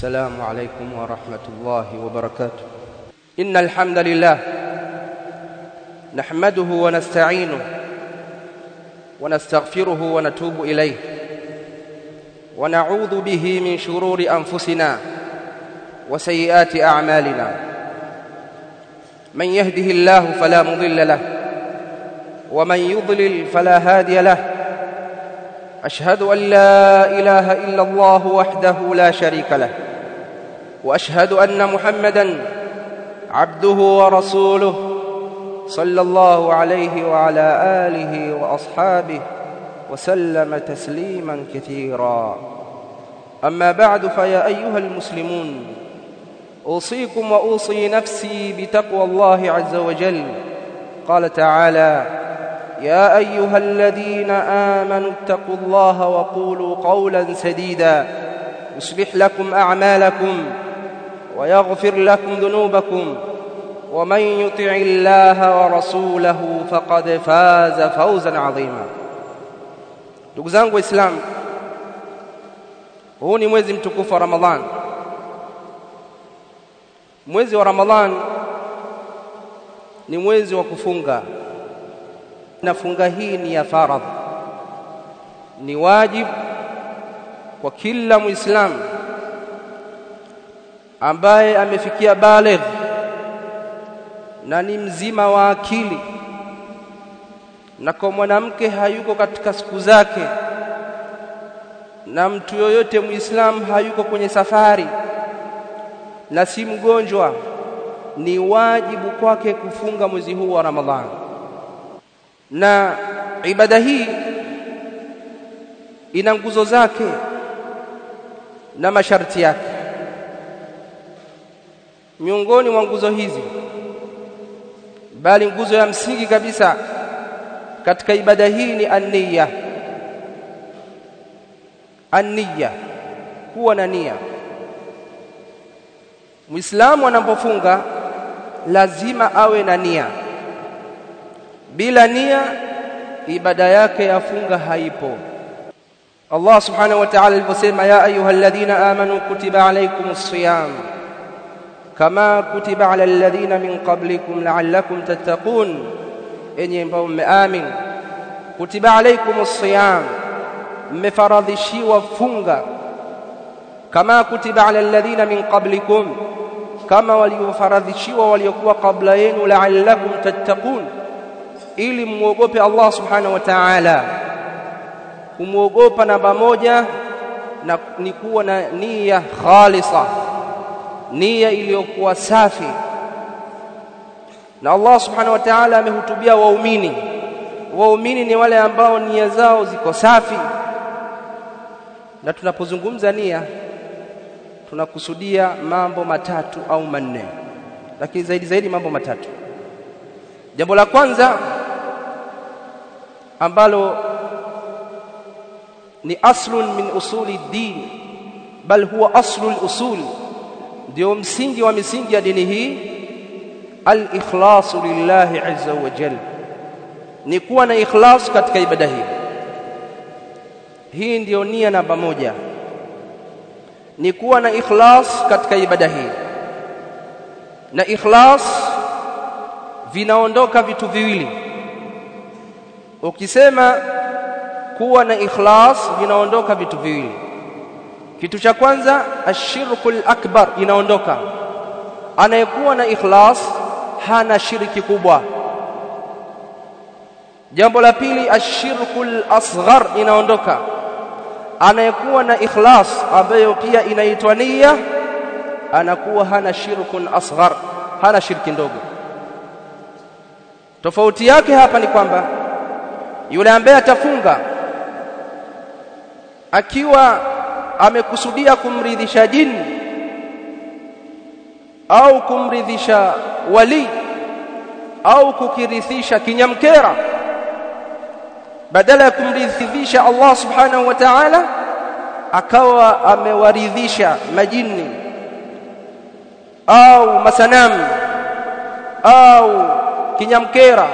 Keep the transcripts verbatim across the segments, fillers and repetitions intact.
السلام عليكم ورحمة الله وبركاته. إن الحمد لله نحمده ونستعينه ونستغفره ونتوب إليه ونعوذ به من شرور أنفسنا وسيئات أعمالنا. من يهده الله فلا مضل له ومن يضلل فلا هادي له. أشهد أن لا إله إلا الله وحده لا شريك له وأشهد أن محمدًا عبده ورسوله صلى الله عليه وعلى آله وأصحابه وسلم تسليمًا كثيرًا. أما بعد، فيا أيها المسلمون، أوصيكم وأوصي نفسي بتقوى الله عز وجل. قال تعالى: يا أيها الذين آمنوا اتقوا الله وقولوا قولا سديدا يصلح لكم أعمالكم ويغفر لكم ذنوبكم ومن يطع الله ورسوله فقد فاز فوزا عظيما. Ndugu zangu Waislamu, huu ni mwezi mtukufu wa Ramadhan. Mwezi wa Ramadhan ni mwezi wa kufunga, na funga hii ni ya faradhi, ni wajibu kwa kila Muislamu ambaye amefikia baligh na ni mzima wa akili, na kwa mwanamke hayuko katika siku zake, na mtu yoyote Muislamu hayuko kwenye safari na si mgonjwa, ni wajibu kwake kufunga mwezi huu wa Ramadhani. Na ibada hii ina nguzo zake na masharti yake. Miongoni mwa nguzo hizi, bali nguzo ya msingi kabisa katika ibada hii ni an-niyya. An-niyya, kuwa na nia. Muislamu anapofunga lazima awe na nia. Bila nia ibada yake ya funga haipo. Allah subhanahu wa ta'ala aliposema: ya ayyuhalladhina amanu kutiba alaykumus siyam kama kutiba alal ladhina min qablikum la'allakum tattaqun, enyi ambao mmeamini, kutiba alaykumus siyam, mmefaradhishiwa funga, kama kutiba alal ladhina min qablikum, kama waliofaradhishiwa waliokuwa kabla yenu, la'allakum tattaqun, ili muogope Allah subhanahu wa ta'ala. Kumuogopa namba moja na ni kuwa na nia khalisa, nia iliyokuwa safi. Na Allah subhanahu wa ta'ala amehutubia waumini. Waumini ni wale ambao nia zao ziko safi. Na tunapozungumza nia tunakusudia mambo matatu au manne, lakini zaidi zaidi mambo matatu. Jambo la kwanza ambalo ni aslun min usuli din, bal huwa aslul usul, ndio msingi wa misingi ya dini hii, al-ikhlasu lillahi azza wa jalla, ni kuwa na ikhlas katika ibada hii. Hii ndio nia namba moja, ni kuwa na ikhlas katika ibada hii. Na ikhlas vinaondoka vitu viwili. Ukisema kuwa na ikhlas, vinaondoka vitu viwili. Kitu cha kwanza, ashirkul akbar, inaondoka. Anayekuwa na ikhlas hana shirki kubwa. Jambo la pili, ashirkul asghar, inaondoka. Anayekuwa na ikhlas, ambayo pia inaitwa nia, anakuwa hana shirkun asghar, hana shirki ndogo. Tofauti yake hapa ni kwamba yule ambaye atafunga akiwa amekusudia kumridhisha jini au kumridhisha wali au kukirithisha kinyamkera, badala ya kumridhisha Allah subhanahu wa ta'ala, akawa amewaridhisha majini au masanamu au kinyamkera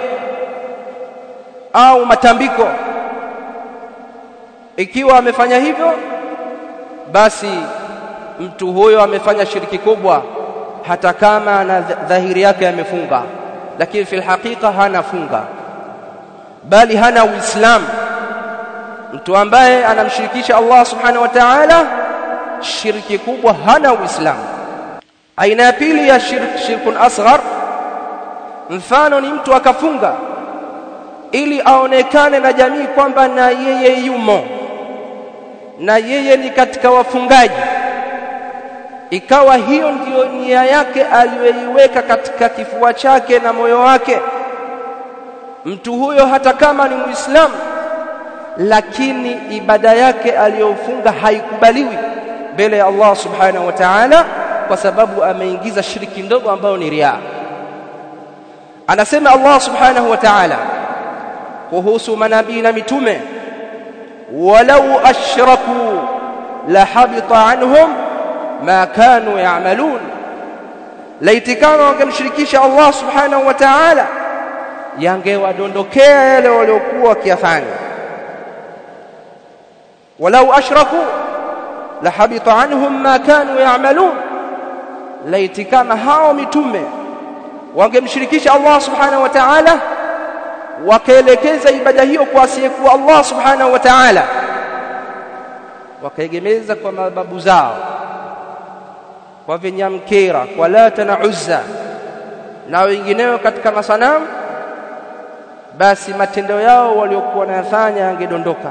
au matambiko. Ikiwa amefanya hivyo, basi mtu huyo amefanya shirki kubwa, hata kama na dhahiri yake amefunga, lakini fil hakika hana funga, bali hana uislamu. Mtu ambaye anamshirikisha Allah subhanahu wa ta'ala shirki kubwa, hana uislamu. Aina ya pili ya shirk, shirkun asghar, mfano ni mtu akafunga ili aonekane na jamii kwamba na yeye yumo, na yeye ni katika wafungaji, ikawa hiyo ndiyo nia yake aliyoiweka katika kifua chake na moyo wake. Mtu huyo hata kama ni Muislamu, lakini ibada yake aliyofunga haikubaliwi mbele ya Allah subhanahu wa ta'ala, kwa sababu ameingiza shiriki ndogo ambayo ni riya. Anasema Allah subhanahu wa ta'ala kuhusu manabii na mitume, walau ashraku la habita anhum ma kanu ya'malun, laiti kama wangemshirikisha Allah subhanahu wa ta'ala yangewadondokea yale waliokuwa wakiyafanya. Walau ashraku la habita anhum ma kanu ya'malun, laiti kama hao mitume wangemshirikisha Allah subhanahu wa ta'ala, wakaelekeza ibada hiyo kwa asiyekuwa Allah subhanahu wa ta'ala, wakaegemeza kwa mababu zao, kwa vinyamkera, kwa Lata na Uzza na wengineo katika masanamu, basi matendo yao waliokuwa wanayafanya yangedondoka.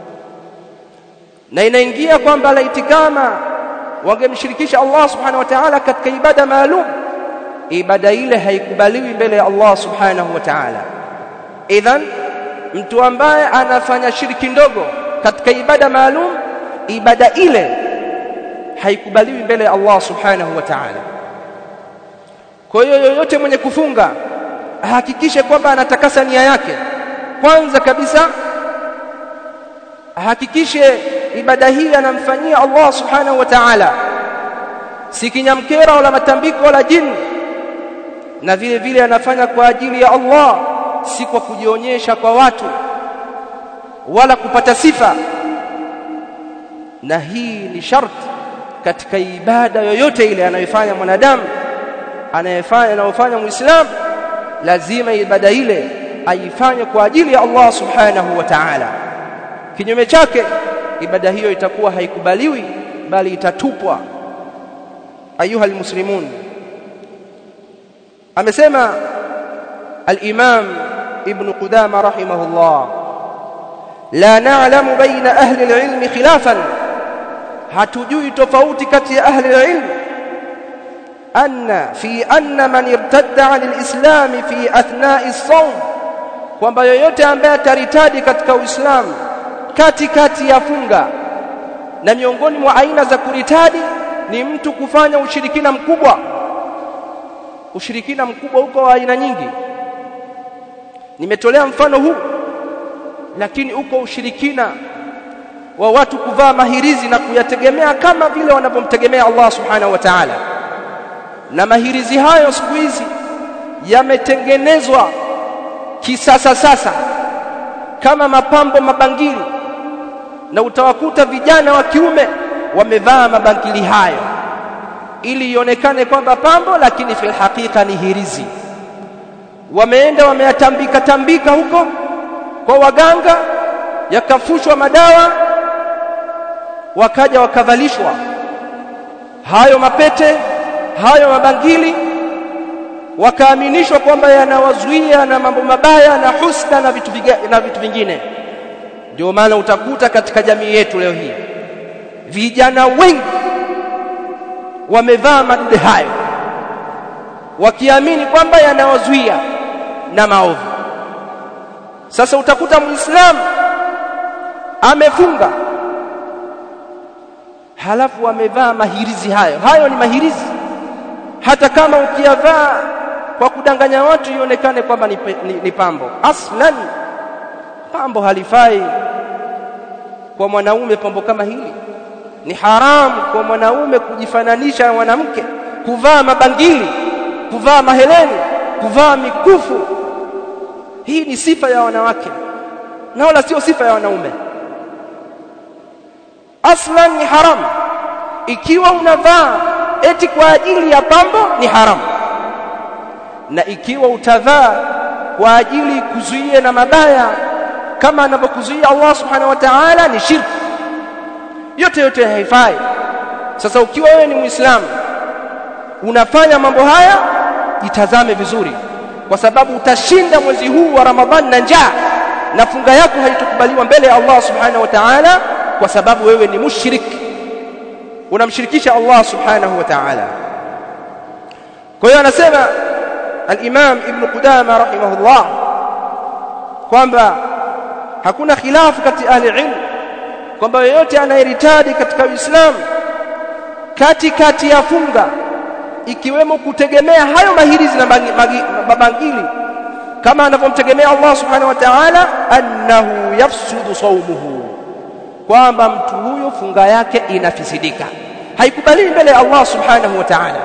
Na inaingia kwamba laiti kama wangemshirikisha Allah subhanahu wa ta'ala katika ibada maalum, ibada ile haikubaliwi mbele ya Allah subhanahu wa ta'ala. Idhan, mtu ambaye anafanya shiriki ndogo katika ibada maalum, ibada ile haikubaliwi mbele ya Allah subhanahu wa ta'ala. Kwa hiyo yoyote mwenye kufunga ahakikishe kwamba anatakasa nia yake. Kwanza kabisa ahakikishe ibada hii anamfanyia Allah subhanahu wa ta'ala, si kinyamkera wala matambiko wala jini, na vile vile anafanya kwa ajili ya Allah, si kwa kujionyesha kwa watu wala kupata sifa. Na hii ni sharti katika ibada yoyote ile anayofanya mwanadamu, anayefanya anayofanya Muislamu, lazima ibada ile aifanye kwa ajili ya Allah subhanahu wa ta'ala. Kinyume chake ibada hiyo itakuwa haikubaliwi, bali itatupwa. Ayuha almuslimun, amesema al-Imam Ibn Qudama rahimahullah, la na'lamu baina ahli al-ilm khilafan, hatujui tofauti kati ya ahli al-ilm, anna fi anna man irtadda 'an al-islam fi athna'i as-sawm, kwamba yoyote ambaye ataritadi katika Uislamu kati kati ya funga. Na miongoni mwa aina za kuritadi ni mtu kufanya ushirikina mkubwa. Ushirikina mkubwa uko wa aina nyingi, nimetolea mfano huu, lakini uko ushirikina wa watu kuvaa mahirizi na kuyategemea kama vile wanapomtegemea Allah subhanahu wa ta'ala. Na mahirizi hayo siku hizi yametengenezwa kisasa sasa kama mapambo, mabangili, na utawakuta vijana wa kiume wamevaa mabangili hayo ili ionekane kwamba pambo, lakini fil hakika ni hirizi. Wameenda wameyatambika tambika huko kwa waganga, yakafushwa madawa, wakaja wakavalishwa hayo mapete, hayo mabangili, wakaaminishwa kwamba yanawazuia na mambo mabaya na husda na vitu na vitu vingine. Ndio maana utakuta katika jamii yetu leo hii vijana wengi wamevaa madude hayo, wakiamini kwamba yanawazuia na maovu. Sasa utakuta Muislamu amefunga, halafu amevaa mahirizi hayo. Hayo ni mahirizi, hata kama ukiyavaa kwa kudanganya watu ionekane kwamba ni, ni, ni pambo. Aslan pambo halifai kwa mwanaume. Pambo kama hili ni haramu kwa mwanaume kujifananisha na mwanamke, kuvaa mabangili, kuvaa maheleni, kuvaa mikufu. Hii ni sifa ya wanawake na wala sio sifa ya wanaume. Aslan ni haramu. ikiwa unavaa eti kwa ajili ya pambo ni haramu, na ikiwa utavaa kwa ajili kuzuia na mabaya kama anavyokuzuia Allah subhanahu wa ta'ala ni shirki. Yote yote haifai. Sasa ukiwa wewe ni Muislamu unafanya mambo haya, itazame vizuri, kwa sababu utashinda mwezi huu wa Ramadhani na njaa, na funga yako haitakubaliwa mbele ya Allah subhanahu wa ta'ala, kwa sababu wewe ni mushrik, unamshirikisha Allah subhanahu wa ta'ala. Kwa hiyo anasema al-Imam Ibn Qudama rahimahullah kwamba hakuna khilafu kati ahli ilm kwamba yeyote anayeritadi katika Uislamu kati kati ya funga, ikiwemo kutegemea hayo mahirizi na mabangili kama anavyomtegemea Allah subhanahu wa ta'ala, annahu yafsudu sawmuhu, kwamba mtu huyo funga yake inafisidika, haikubaliwi mbele ya Allah subhanahu wa ta'ala.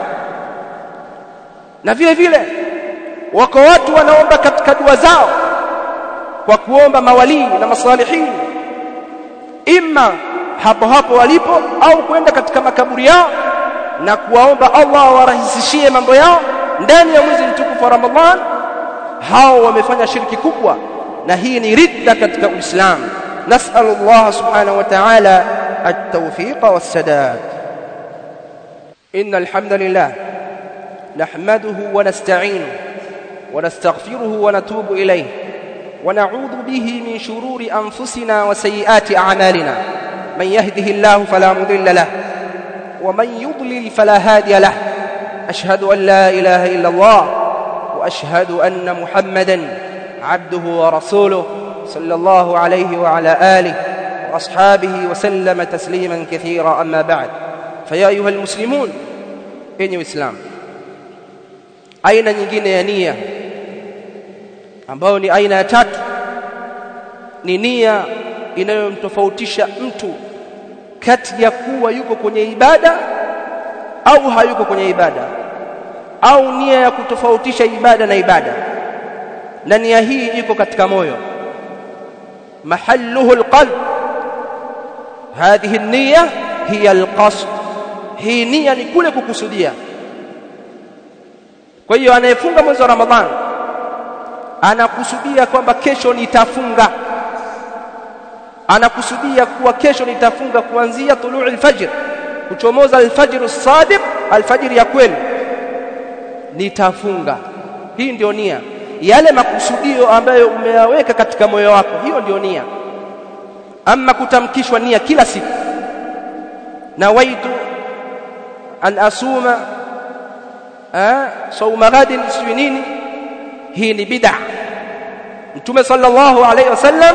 Na vile vile wako watu wanaomba katika dua zao kwa kuomba mawali na masalihin, imma hapo hapo walipo au kwenda katika makaburi yao na kuwaomba Allah awarahisishie mambo yao ndani ya mwezi mtukufu wa Ramadhan. Hao wamefanya shirki kubwa, na hii ni ridda katika Uislamu. Nas'alu Allah subhanahu wa ta'ala at-tawfiq was-sadad. Innal hamdalillah nahmaduhu wa nasta'inuhu wa nastaghfiruhu wa natubu ilayhi wa na'udhu bihi min shururi anfusina wa sayyiati a'malina. Man yahdihillahu fala mudilla lahu wa man yudlil fala hadiya lahu. Ashhadu an la ilaha illa Allah wa ashhadu anna Muhammadan 'abduhu wa rasuluhu sallallahu alayhi wa ala alihi wa ashabihi wa sallama tasliman kathira. Amma ba'd, faya ayuha almuslimun, enyi Waislamu, aina nyingine ya nia ambayo ni aina ya tatu ni nia inayomtofautisha mtu kati ya kuwa yuko kwenye ibada au hayuko kwenye ibada, au nia ya kutofautisha ibada na ibada. Na nia hii iko katika moyo, mahalluhu alqalb. Hadhihi an-niyya hiya alqasd, hii nia ni kule kukusudia. Kwa hiyo anayefunga mwezi wa Ramadhani anakusudia kwamba kesho nitafunga, anakusudia kuwa kesho nitafunga kuanzia tuluu al-fajr, kuchomoza al-fajr as-sadiq, al-fajr ya kweli, nitafunga. Hii ndio nia, yale makusudio ambayo umeyaweka katika moyo wako, hiyo ndio nia. Ama kutamkishwa nia kila siku, nawaitu an asuma ah sauma ghadin iswinini, hii ni bid'a. Mtume sallallahu alayhi wasallam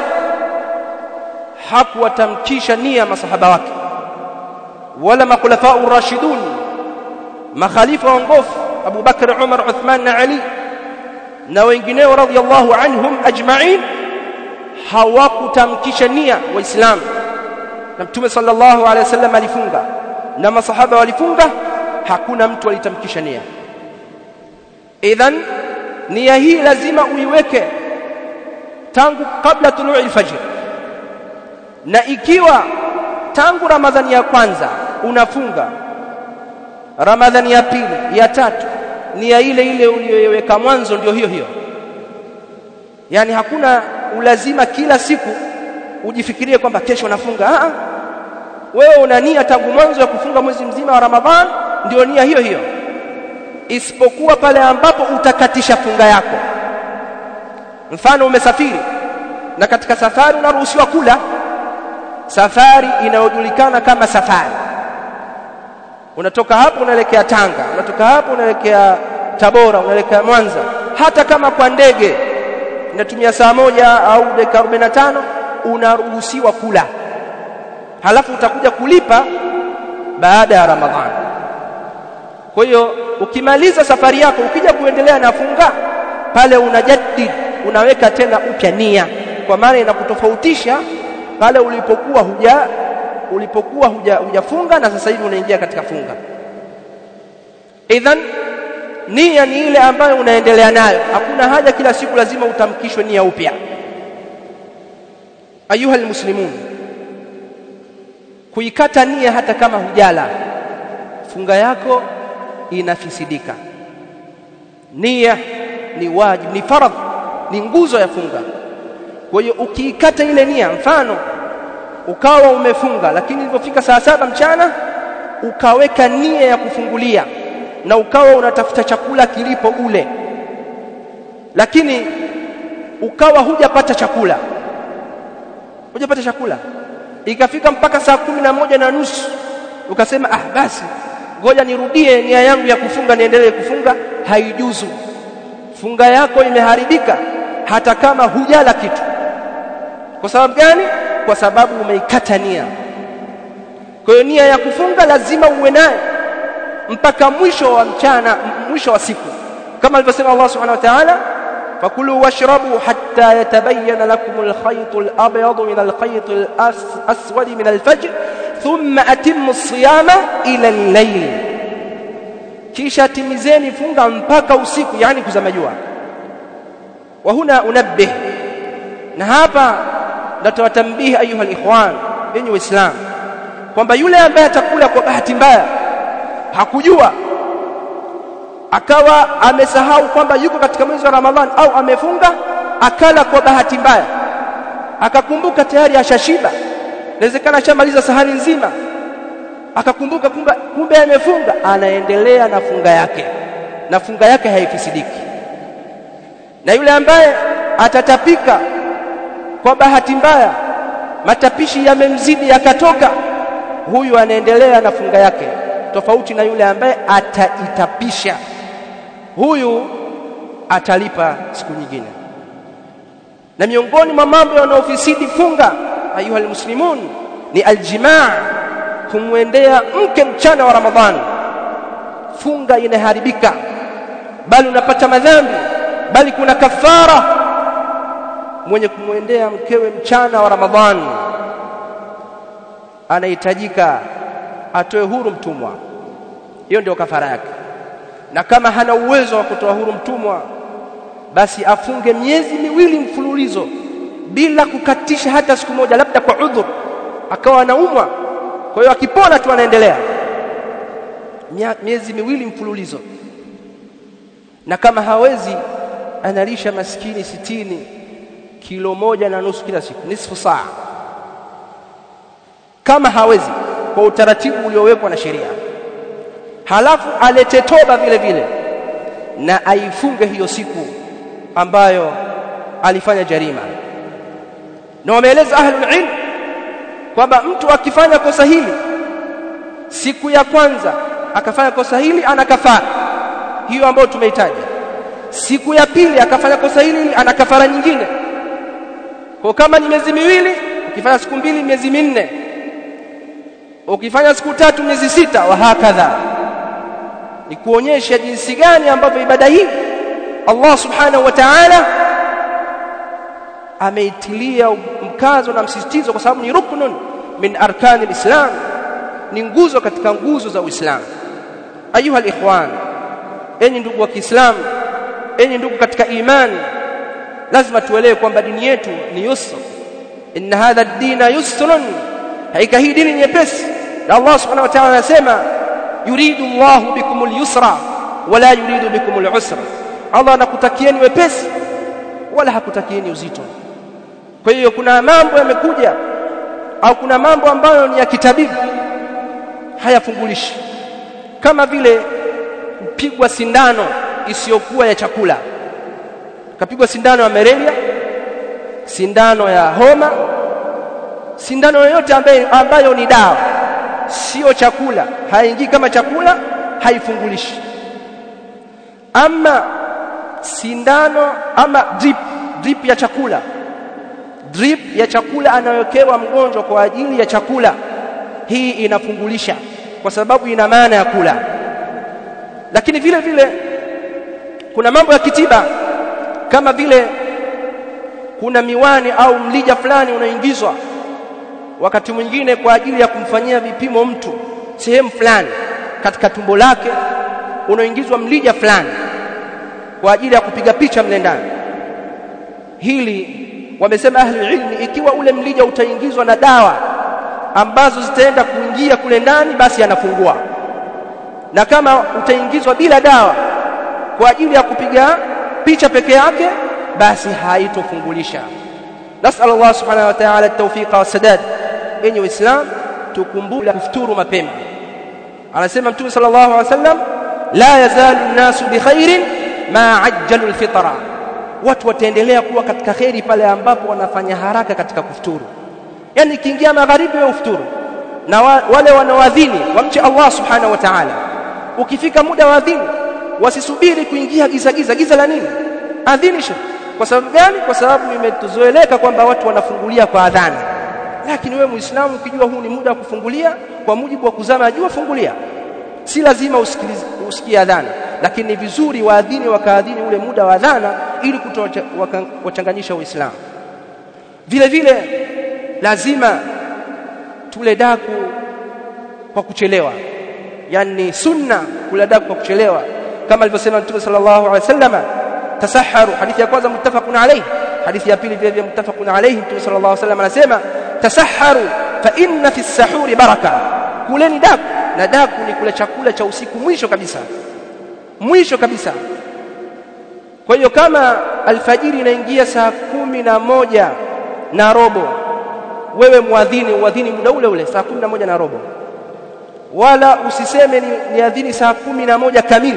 hakuwatamkisha nia masahaba wake wala makhulafa ar-rashidun, makhalifa waongofu Abu Bakr, Umar, Uthman na Ali na wengineo radhiyallahu anhum ajma'in, hawakutamkisha nia Waislamu. Na Mtume sallallahu alayhi wasallam alifunga na masahaba walifunga, hakuna mtu alitamkisha nia. Idhan nia hii lazima uiweke tangu kabla tuluu al-fajr. Na ikiwa tangu Ramadhani ya kwanza unafunga, Ramadhani ya pili, ya tatu, nia ile ile uliyoiweka mwanzo ndio hiyo hiyo. Yani hakuna ulazima kila siku ujifikirie kwamba kesho nafunga. Ah, wewe una nia tangu mwanzo ya kufunga mwezi mzima wa Ramadhani, ndio nia hiyo hiyo, isipokuwa pale ambapo utakatisha funga yako. Mfano, umesafiri na katika safari unaruhusiwa kula, safari inayojulikana kama safari. Unatoka hapo unaelekea Tanga, unatoka hapo unaelekea Tabora, unaelekea Mwanza. Hata kama kwa ndege inatumia saa moja au dakika arobaini na tano, unaruhusiwa kula. Halafu utakuja kulipa baada ya Ramadhani. Kwa hiyo ukimaliza safari yako ukija kuendelea na funga, pale unajaddid, unaweka tena upya nia, kwa maana inakutofautisha pale ulipokuwa huja ulipokuwa huja hujafunga na sasa hivi unaingia katika funga. Idhan nia ni ile ambayo unaendelea nayo, hakuna haja kila siku lazima utamkishwe nia upya. Ayuha almuslimun, kuikata nia hata kama hujala funga yako inafisidika. Nia ni wajibu, ni faradhi, ni nguzo ya funga. Kwa hiyo ukiikata ile nia, mfano ukawa umefunga lakini ilipofika saa saba mchana ukaweka nia ya kufungulia na ukawa unatafuta chakula kilipo ule, lakini ukawa hujapata chakula hujapata chakula ikafika mpaka saa kumi na moja na nusu ukasema ah basi ngoja nirudie nia yangu ya kufunga niendelee kufunga, haijuzu. Funga yako imeharibika hata kama hujala kitu. Kwa sababu gani? Kwa sababu umeikata nia. Kwa hiyo nia ya kufunga lazima uwe nayo mpaka mwisho wa mchana, mwisho wa siku, kama alivyosema Allah subhanahu wa ta'ala, fakulu washrabu hatta yatabayyana lakum al-khayt al-abyad min al-khayt al-aswad min al-fajr thumma atimmu as-siyama ila al-layl, kisha timizeni funga mpaka usiku, yani kuzama jua. Wa huna unabbih, na hapa natawatambihi ayuha al-ikhwan, enyi waislamu, kwamba yule ambaye atakula kwa bahati mbaya, hakujua, akawa amesahau kwamba yuko katika mwezi wa Ramadhani au amefunga, akala kwa bahati mbaya, akakumbuka tayari ashashiba, inawezekana ashamaliza sahani nzima, akakumbuka kumbe kumbe amefunga, anaendelea na funga yake na funga yake haifisidiki. Na yule ambaye atatapika kwa bahati mbaya, matapishi yamemzidi yakatoka, huyu anaendelea na funga yake, tofauti na yule ambaye ataitapisha, huyu atalipa siku nyingine. Na miongoni mwa mambo yanayofisidi funga ayuha almuslimun ni aljimaa, kumwendea mke mchana wa Ramadhani. Funga inaharibika, bali unapata madhambi, bali kuna kafara. Mwenye kumwendea mkewe mchana wa Ramadhani anahitajika atoe huru mtumwa, hiyo ndio kafara yake. Na kama hana uwezo wa kutoa huru mtumwa, basi afunge miezi miwili mfululizo bila kukatisha hata siku moja, labda kwa udhur, akawa anaumwa, kwa hiyo akipona tu anaendelea miezi miwili mfululizo. Na kama hawezi, analisha maskini sitini, kilo moja na nusu kila siku, nisfu saa, kama hawezi, kwa utaratibu uliowekwa na sheria. Halafu alete toba vile vile na aifunge hiyo siku ambayo alifanya jarima. Na wameeleza ahlul ilm kwamba mtu akifanya kosa hili siku ya kwanza, akafanya kosa hili, ana kafara hiyo ambayo tumeitaja. Siku ya pili akafanya kosa hili, ana kafara nyingine. Kwa kama ni miezi miwili, ukifanya siku mbili miezi minne, ukifanya siku tatu miezi sita, wa hakadha. Ni kuonyesha jinsi gani ambavyo ibada hii Allah subhanahu wa ta'ala ameitilia mkazo na msisitizo, kwa sababu ni ruknun min arkani alislam, ni nguzo katika nguzo za Uislamu. Ayuha alikhwan, enyi ndugu wa Kiislamu, enyi ndugu katika imani, lazima tuelewe kwamba dini yetu ni yusr. Inna hadha ad-dina yusrun, haika hii dini nyepesi. Na Allah subhanahu wa ta'ala anasema yuridu Allahu bikumul yusra wala yuridu bikumul usra, Allah anakutakieni wepesi wala hakutakieni uzito. Kwa hiyo kuna mambo yamekuja au kuna mambo ambayo ni ya kitabibu hayafungulishi, kama vile kupigwa sindano isiyokuwa ya chakula. Kapigwa sindano ya malaria, sindano ya homa, sindano yoyote ambayo, ambayo ni dawa, sio chakula, haingii kama chakula, haifungulishi. Ama sindano ama drip, drip ya chakula, drip ya chakula anayowekewa mgonjwa kwa ajili ya chakula, hii inafungulisha kwa sababu ina maana ya kula. Lakini vile vile kuna mambo ya kitiba, kama vile kuna miwani au mlija fulani unaingizwa wakati mwingine kwa ajili ya kumfanyia vipimo mtu sehemu fulani katika tumbo lake, unaingizwa mlija fulani kwa ajili ya kupiga picha mle ndani. Hili wamesema ahli ilmi, ikiwa ule mlija utaingizwa na dawa ambazo zitaenda kuingia kule ndani, basi anafungua. na kama utaingizwa bila dawa kwa ajili ya kupiga picha peke yake basi haitofungulisha. Nasallallahu subhanahu wa ta'ala at-tawfiq wa sadad. Enyi Waislamu, tukumbuke kufuturu mapema. Anasema Mtume sallallahu alaihi wasallam, la yazalu an-nasu bi khairin ma ajjalu al-fitra. Watu wataendelea kuwa katika khairi pale ambapo wanafanya haraka katika kufuturu. Yani kiingia magharibi wa ufuturu, na wale wanaoadhini wamche Allah subhanahu wa ta'ala. Ukifika muda wa adhini wasisubiri kuingia giza giza. Giza la nini? Adhinisha. Kwa sababu gani? Kwa sababu imetuzoeleka kwamba watu wanafungulia kwa adhana. Lakini wewe Muislamu ukijua huu ni muda wa kufungulia kwa mujibu wa kuzama jua, fungulia. Si lazima usikilize usikie adhana, lakini ni vizuri waadhini wakaadhini ule muda wa adhana ili kutowachanganyisha Waislamu. Vile vile lazima tule daku kwa kuchelewa. Yani sunna kula daku kwa kuchelewa, kama alivyosema Mtume sallallahu alaihi wasallam, tasahharu. Hadithi ya kwanza muttafaqun alayhi, hadithi ya pili vile vile muttafaqun alayhi. Mtume sallallahu alaihi wasallam anasema tasahharu fa inna fi as-sahuri baraka. Kuleni daku, na daku ni kula chakula cha usiku mwisho kabisa, mwisho kabisa. Kwa hiyo kama alfajiri inaingia saa kumi na moja na robo, wewe muadhini uadhini muda ule ule saa kumi na moja na robo, wala usiseme ni, ni adhini saa kumi na moja kamili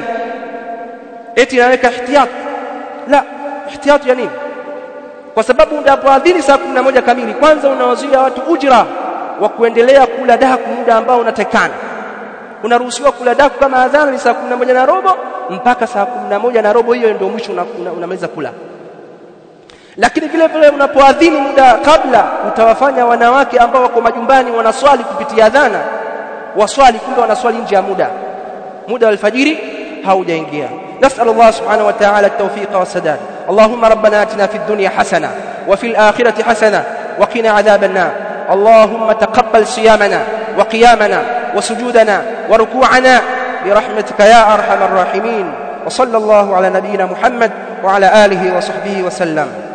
eti naweka ihtiyat. La, ihtiyat ya nini? Kwa sababu unapoadhini saa kumi na moja kamili, kwanza unawazuia watu ujira wa kuendelea kula daku muda ambao unatakana. Unaruhusiwa kula daku kama adhana ni saa kumi na moja na robo mpaka saa kumi na moja na robo, hiyo ndio mwisho unamaliza una, una kula. Lakini vile vile unapoadhini muda kabla, utawafanya wanawake ambao wako majumbani wanaswali kupitia adhana waswali, kumbe wanaswali nje ya muda muda wa alfajiri haujaingia. نسأل الله سبحانه وتعالى التوفيق والسداد. اللهم ربنا آتنا في الدنيا حسنة وفي الآخرة حسنة وقنا عذاب النار. اللهم تقبل صيامنا وقيامنا وسجودنا وركوعنا برحمتك يا أرحم الراحمين. وصلى الله على نبينا محمد وعلى آله وصحبه وسلم.